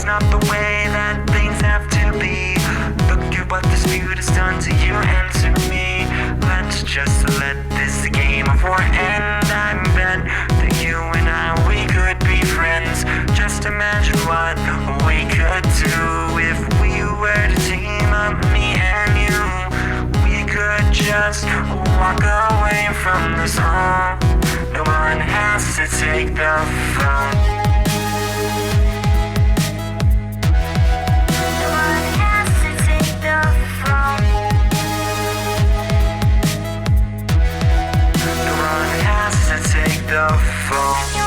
not the way that things have to be. Look at what this feud has done to you and to me. Let's just let this game of war end. I bet that you and I, we could be friends. Just imagine what we could do if we were to team up, me and you. We could just walk away from this home. No one has to take the phone. No one has to take the phone. No one has to take the phone.